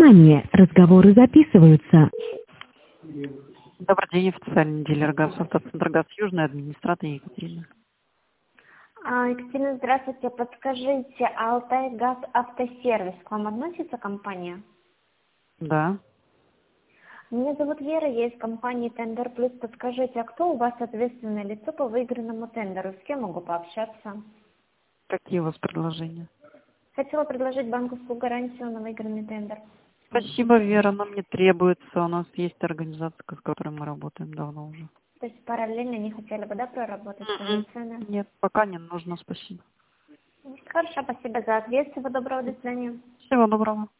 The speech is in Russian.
Внимание! Разговоры записываются. Добрый день, официальный дилер ГАЗ, автоцентр ГАЗ Южный, администратор Екатерина. Екатерина, здравствуйте. Подскажите, Алтайгаз Автосервис, к вам относится компания? Да. Меня зовут Вера, я из компании Тендер Плюс. Подскажите, а кто у вас ответственное лицо по выигранному тендеру? С кем могу пообщаться? Какие у вас предложения? Хотела предложить банковскую гарантию на выигранный тендер. Спасибо, Вера, нам не требуется. У нас есть организация, с которой мы работаем давно уже. То есть параллельно не хотели бы, да, проработать свои цены? Нет, пока не нужно, спасибо. Хорошо, спасибо за ответ. Всего доброго, до свидания. Всего доброго.